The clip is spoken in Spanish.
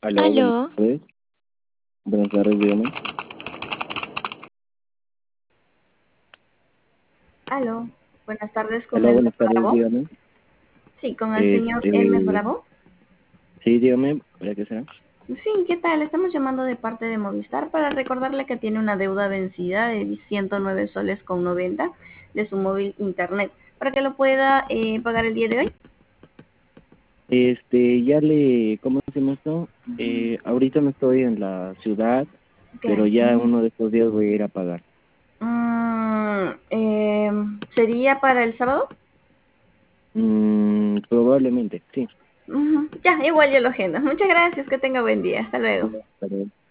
Aló, buenas Aló, tardes. Buenas tardes, dígame. Aló, buenas tardes con Aló, el buenas señor tardes, Bravo. dígame. Sí, con el señor Este, M. Bravo. sí, dígame, ¿para qué será? Sí, ¿qué tal? Estamos llamando de parte de Movistar para recordarle que tiene una deuda vencida de 109 soles con 90 de su móvil internet para que lo pueda pagar el día de hoy. ¿Cómo se llama esto? Ahorita no estoy en la ciudad, pero Claro. ya uno de estos días voy a ir a pagar. ¿Sería para el sábado? Probablemente, sí. Ya, igual yo lo agendo. Muchas gracias, que tenga buen día. Hasta luego. Bueno, hasta luego.